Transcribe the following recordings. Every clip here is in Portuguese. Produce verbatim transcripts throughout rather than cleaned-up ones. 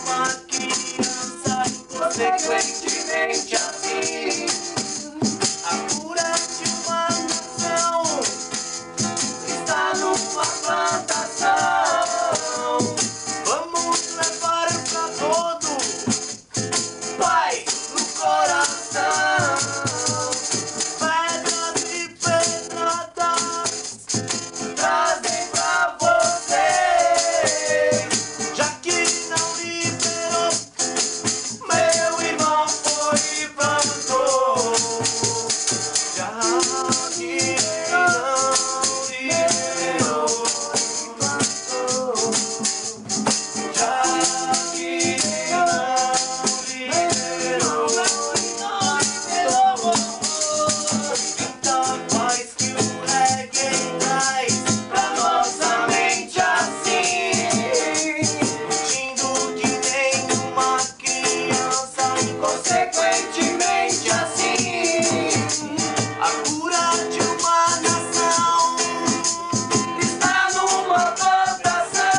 uma criança, inconsequentemente assim. A cura de uma nação está numa plantação. Vamos levar pra todo Pai no coração. Pedras e pedradas trazem pra você. Já que não liberou, meu irmão foi e plantou. Já que não liberou, plantou. Já que não liberou, não liberou. Então faz que o reggae traz pra nossa mente assim, curtindo que nem uma criança, inconsequentemente assim. A cura de uma nação está numa plantação.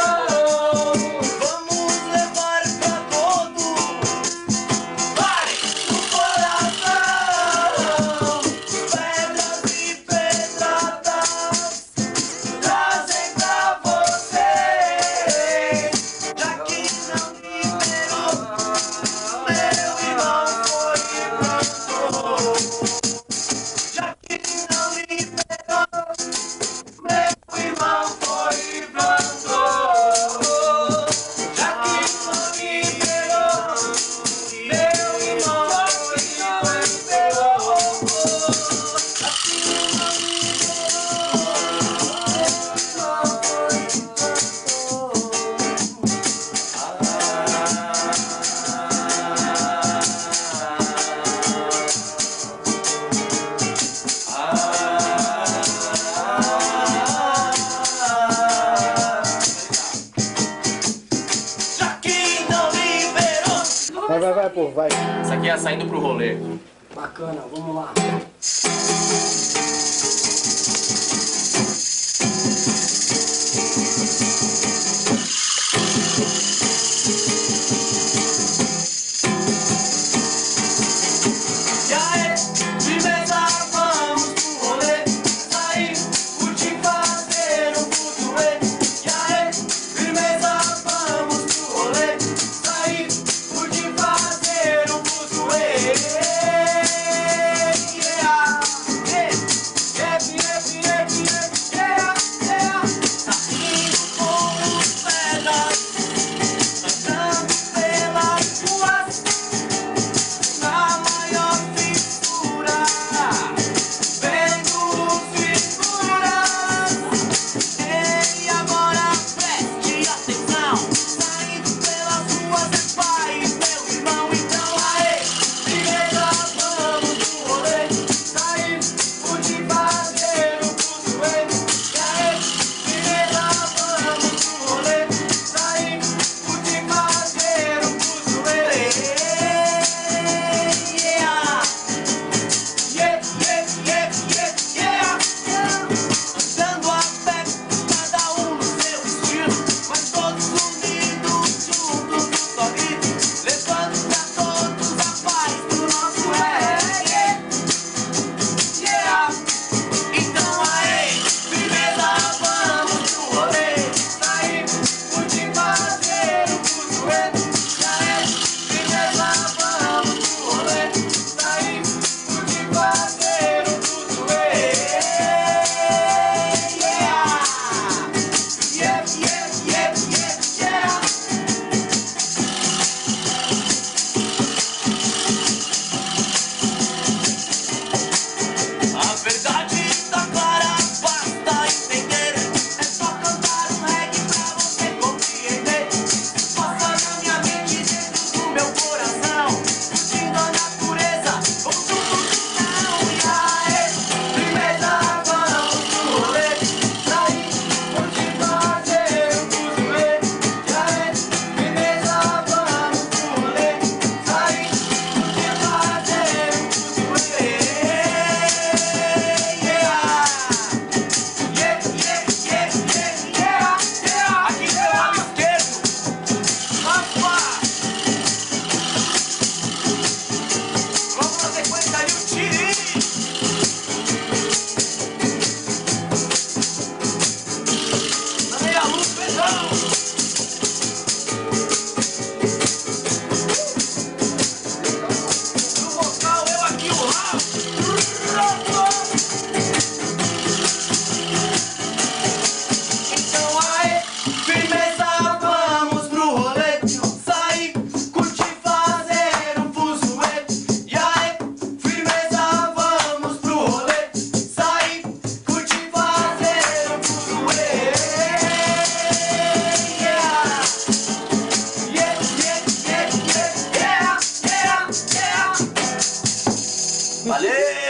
Vamos levar pra todo Pai no coração. Pedras e pedradas trazem pra você. Já que não liberou, meu irmão foi e plantou. Já que não liberou, meu irmão foi e plantou. Já que não liberou, meu irmão foi e plantou. Já que não Já que não liberou. Vai, vai, vai, pô, vai. Isso aqui é saindo pro rolê. Bacana, vamos lá. E aí, firmeza, vamos pro rolê. Sair, curtir, fazer um fuzuê. E aí, firmeza, vamos pro rolê. Sair, curtir, fazer um fuzuê. Yeah. Valeu!